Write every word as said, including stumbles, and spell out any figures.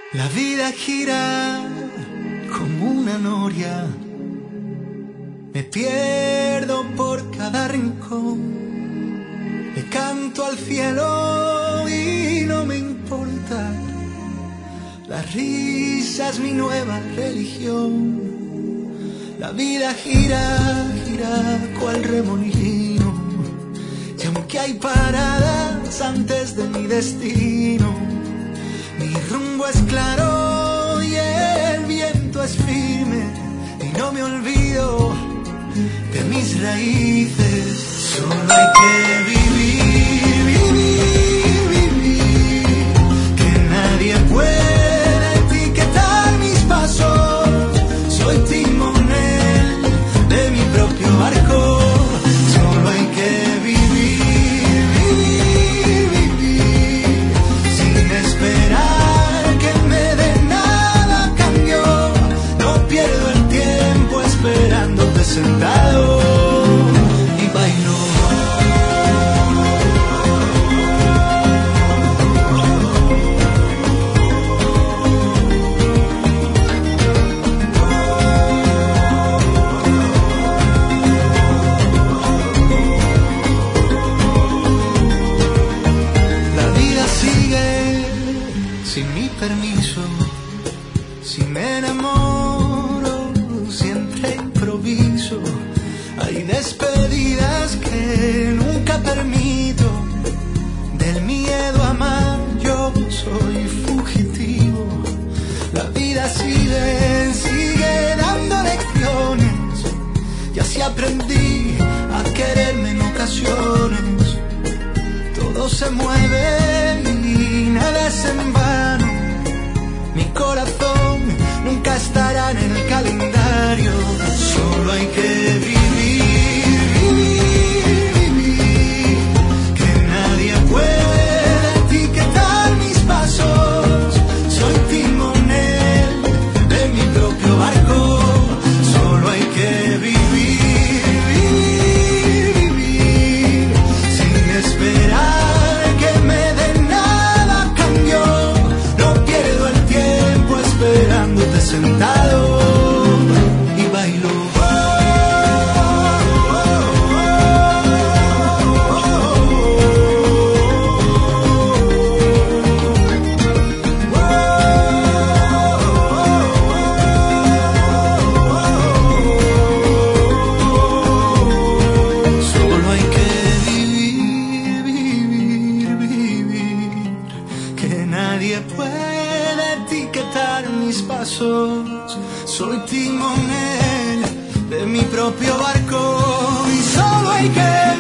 La vida gira como una noria, me pierdo por cada rincón, le canto al cielo y no me importa, la risa es mi nueva religión. La vida gira, gira cual remolino, y aunque hay paradas antes de mi destino, mi rumbo es claro y el viento es firme, y no me olvido de mis raíces. Solo hay que vivir, vivir, vivir, que nadie pueda etiquetar mis pasos. Soy timonel de mi propio barco. Solo hay que vivir, vivir, vivir, sin esperar que me dé nada a cambio. No pierdo el tiempo esperándote sentado y bailo. Sin mi permiso, si me enamoro, siempre improviso. Hay despedidas que nunca permito. Del miedo a amar yo soy fugitivo. La vida sigue, sigue dando lecciones, y así aprendí a quererme en ocasiones. Todo se mueve y nada es en vano. Mi corazón nunca estará en el calendario. Solo hay que vivir, vivir, vivir, que nadie puede etiquetar mis pasos. Soy timonel de mi propio barco. Solo hay que vivir, vivir, vivir, sin esperar que me den nada a cambio. No pierdo el tiempo esperándote sentado y bailo. Solo hay que vivir, vivir, vivir, que nadie puede etiquetar mis pasos. Soy timonel de mi propio barco y solo hay que